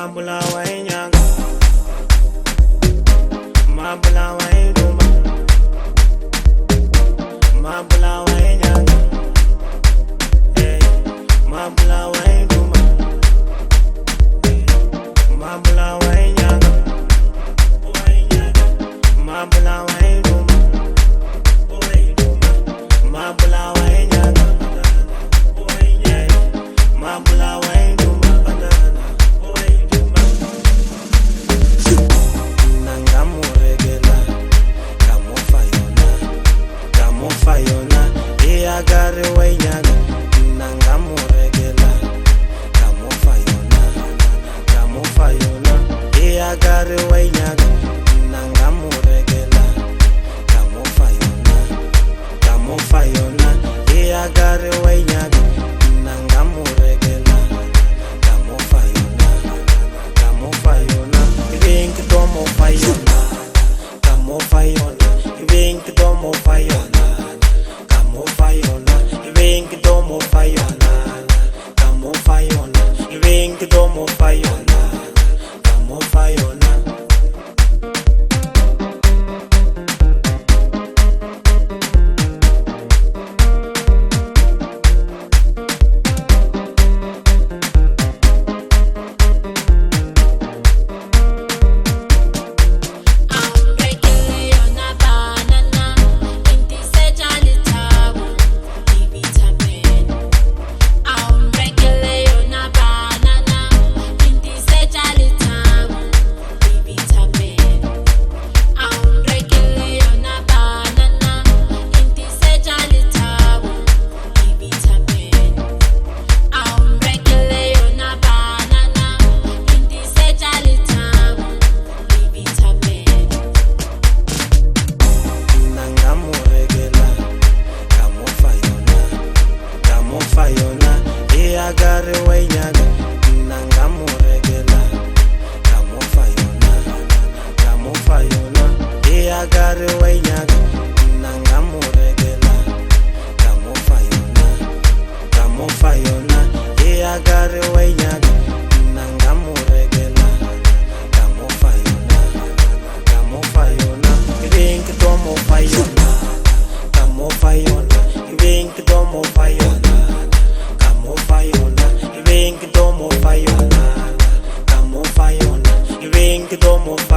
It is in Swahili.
Mabulawa inyanga, Mabulawa iduma, Mabulawa inyanga, Mabulawa iduma, Mabulawa inyanga, Mabulawa iduma, Mabulawa inyanga, Mabulawa iduma, Nangamuregela, Kamufayona, Iagare wainyanga, Nangamuregela, Kamufayona, Iagare wainyanga, Nangamuregela, Kamufayona, Iagare wainyanga, Nangamuregela, Kamufayona, Vink domo fayona, Kamufayona, Vink domo fayona, Kamufayona, Vink domo fayona, Kamufayona, Vink domo fayona, Kamufayona. Kamufayona, Iagare wainyanga, Nangamuregela, Kamufayona, Iagare wainyanga, Nangamuregela, Kamufayona, Iagare wainyanga, Nangamuregela, Kamufayona, Vink domo fayona, Kamufayona, Vink domo fayona, Kamufayona, Vink domo fayona, Kamufayona, Vink domo fayona.